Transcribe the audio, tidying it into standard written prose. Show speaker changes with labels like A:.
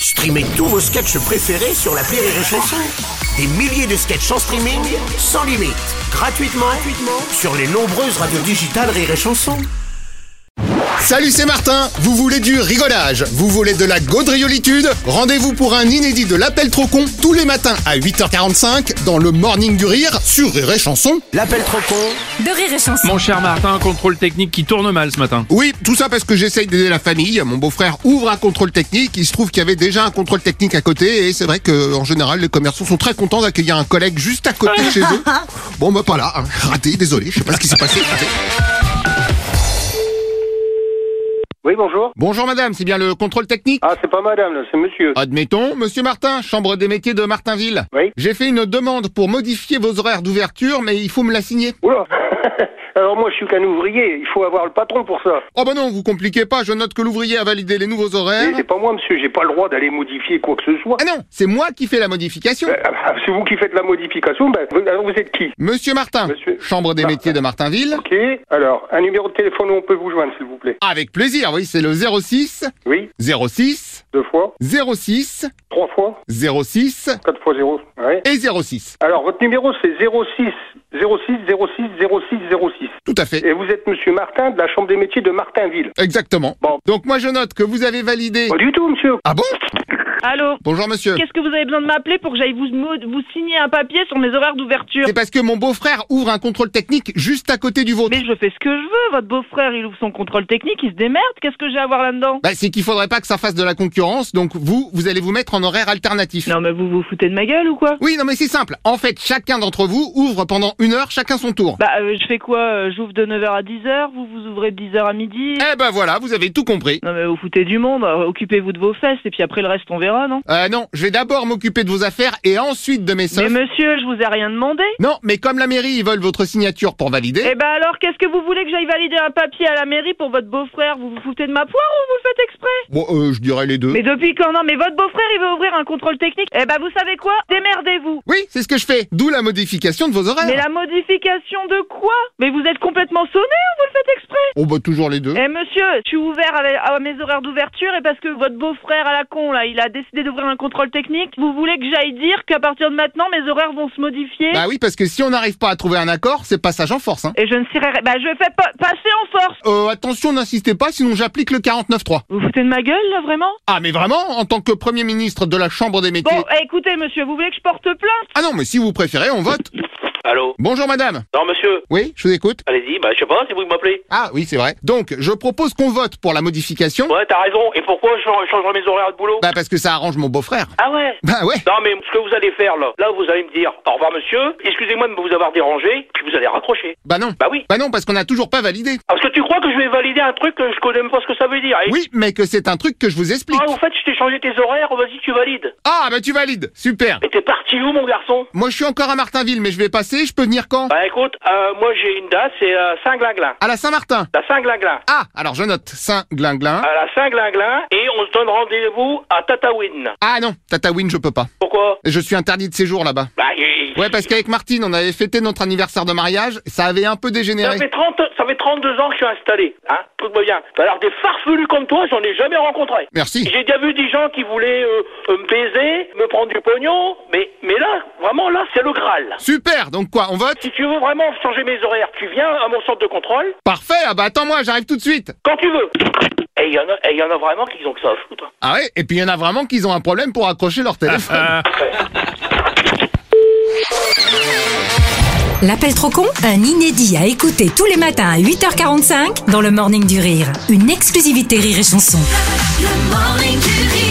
A: Streamez tous vos sketchs préférés sur l'appli Rire et Chanson. Des milliers de sketchs en streaming, sans limite, gratuitement sur les nombreuses radios digitales Rire et Chanson.
B: Salut, c'est Martin. Vous voulez du rigolage? Vous voulez de la gaudriolitude? Rendez-vous pour un inédit de l'appel trop con tous les matins à 8h45 dans le Morning du Rire sur Rire et Chanson.
A: L'appel trop con
C: de Rire et Chanson.
D: Mon cher Martin, un contrôle technique qui tourne mal ce matin.
B: Oui, tout ça parce que j'essaye d'aider la famille. Mon beau-frère ouvre un contrôle technique. Il se trouve qu'il y avait déjà un contrôle technique à côté et c'est vrai que en général les commerçants sont très contents d'accueillir un collègue juste à côté de chez eux. Bon, bah pas là, hein. Raté, désolé, je sais pas ce qui s'est passé. Raté.
E: Oui, bonjour.
B: Bonjour madame, c'est bien le contrôle technique?
E: Ah, c'est pas madame, là, c'est monsieur.
B: Admettons, monsieur Martin, chambre des métiers de Martinville.
E: Oui.
B: J'ai fait une demande pour modifier vos horaires d'ouverture, mais il faut me la signer.
E: Oula. Alors moi, je suis qu'un ouvrier, il faut avoir le patron pour ça.
B: Oh bah non, vous compliquez pas, je note que l'ouvrier a validé les nouveaux horaires.
E: Mais c'est pas moi, monsieur, j'ai pas le droit d'aller modifier quoi que ce soit.
B: Ah non, c'est moi qui fais la modification.
E: C'est vous qui faites la modification, alors vous êtes qui?
B: Monsieur Martin,
E: Monsieur
B: chambre des
E: Martin.
B: métiers de Martinville.
E: Ok, alors, un numéro de téléphone où on peut vous joindre, s'il vous plaît.
B: Avec plaisir, oui, c'est le 06
E: Oui,
B: 06
E: 2 fois,
B: 06
E: 3 fois,
B: 06
E: 4 fois 0, ouais.
B: et 06.
E: Alors, votre numéro, c'est 06 06.
B: Tout à fait.
E: Et vous êtes monsieur Martin de la chambre des métiers de Martinville.
B: Exactement.
E: Bon.
B: Donc moi je note que vous avez validé...
E: Pas du tout, monsieur.
B: Ah bon?
C: Allô?
B: Bonjour monsieur.
C: Qu'est-ce que vous avez besoin de m'appeler pour que j'aille vous signer un papier sur mes horaires d'ouverture?
B: C'est parce que mon beau-frère ouvre un contrôle technique juste à côté du vôtre.
C: Mais je fais ce que je veux, votre beau-frère il ouvre son contrôle technique, il se démerde, qu'est-ce que j'ai à voir là-dedans?
B: Bah c'est qu'il faudrait pas que ça fasse de la concurrence, donc vous allez vous mettre en horaire alternatif.
C: Non mais vous vous foutez de ma gueule ou quoi?
B: Oui, non mais c'est simple. En fait, chacun d'entre vous ouvre pendant 1 heure chacun son tour.
C: Je fais quoi? J'ouvre de 9h à 10h, vous ouvrez de 10h à midi?
B: Eh ben voilà, vous avez tout compris.
C: Non mais vous foutez du monde, occupez-vous de vos fesses et puis après le reste on verra, non?
B: Non, je vais d'abord m'occuper de vos affaires et ensuite de mes
C: Mais
B: sofs.
C: monsieur, je vous ai rien demandé.
B: Non, mais comme la mairie, ils veulent votre signature pour valider...
C: Eh ben alors, qu'est-ce que vous voulez que j'aille valider un papier à la mairie pour votre beau-frère? Vous vous foutez de ma poire ou vous le faites exprès?
B: Bon, je dirais les deux.
C: Mais depuis quand? Non, mais votre beau-frère, il veut ouvrir un contrôle technique. Eh ben, vous savez quoi? Démerdez-vous.
B: Oui, c'est ce que je fais. D'où la modification de vos horaires.
C: Mais la modification de quoi? Mais vous êtes complètement sonné ou vous le faites exprès?
B: Oh bah toujours les deux.
C: Eh monsieur, je suis ouvert à mes horaires d'ouverture et parce que votre beau-frère à la con, là, il a décidé d'ouvrir un contrôle technique, vous voulez que j'aille dire qu'à partir de maintenant, mes horaires vont se modifier?
B: Bah oui, parce que si on n'arrive pas à trouver un accord, c'est passage en force, hein.
C: Et je ne serai... je fais pas passer en force.
B: Attention, n'insistez pas, sinon j'applique le 49.3.
C: Vous foutez de ma gueule, là, vraiment?
B: Ah mais vraiment, en tant que Premier ministre de la Chambre des métiers...
C: Bon, écoutez, monsieur, vous voulez que je porte plainte?
B: Ah non, mais si vous préférez, on vote.
F: Allô?
B: Bonjour madame.
F: Non, monsieur.
B: Oui, je vous écoute.
F: Allez-y, je sais pas, c'est vous qui m'appelez.
B: Ah oui, c'est vrai. Donc, je propose qu'on vote pour la modification.
F: Ouais, t'as raison. Et pourquoi je changerai mes horaires de boulot?
B: Bah parce que ça arrange mon beau-frère.
F: Ah ouais?
B: Bah ouais.
F: Non, mais ce que vous allez faire, là vous allez me dire, au revoir, monsieur, excusez-moi de vous avoir dérangé, puis vous allez raccrocher.
B: Bah non.
F: Bah oui.
B: Bah non, parce qu'on n'a toujours pas validé.
F: Parce que tu crois que je vais valider un truc que je connais même pas ce que ça veut dire, hein?
B: Oui, mais que c'est un truc que je vous explique.
F: Ah, en fait, je t'ai changé tes horaires, vas-y, tu valides.
B: Ah bah tu valides. Super.
F: Et t'es parti où, mon garçon?
B: Moi je suis encore à Martinville, mais je vais passer, je peux venir quand?
F: Bah écoute, moi j'ai une date, c'est Saint-Glinglin.
B: À la Saint-Martin.
F: La Saint-Glinglin.
B: Ah, alors je note Saint-Glinglin.
F: À la Saint-Glinglin, et on se donne rendez-vous à Tataouine.
B: Ah non, Tataouine, je peux pas.
F: Pourquoi?
B: Je suis interdit de séjour là-bas.
F: Bah,
B: Ouais, parce qu'avec Martine, on avait fêté notre anniversaire de mariage, ça avait un peu dégénéré.
F: ça fait 32 ans que je suis installé, hein. Écoute-moi bien. Alors des farfelus comme toi, j'en ai jamais rencontré.
B: Merci.
F: J'ai déjà vu des gens qui voulaient me baiser, me prendre du pognon, mais là, vraiment là, c'est le Graal.
B: Super, donc quoi, on vote?
F: Si tu veux vraiment changer mes horaires, tu viens à mon centre de contrôle,
B: Parfait, ah bah attends-moi, j'arrive tout de suite.
F: quand tu veux. Et il y en a vraiment qui ont que ça à foutre.
B: Ah ouais, et puis il y en a vraiment qui ont un problème pour accrocher leur téléphone.
G: L'appel trop con, un inédit à écouter tous les matins à 8h45 dans le Morning du Rire. Une exclusivité Rire et Chanson.
H: Le Morning du Rire.